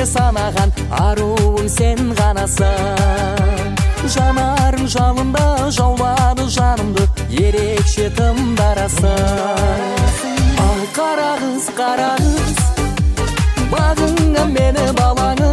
санаған аруың сен ғанасың. Жанарың жалында жаулады жанымды, ерекше тымдарасың. Ал қара қыз, бағыңа мені балаңы,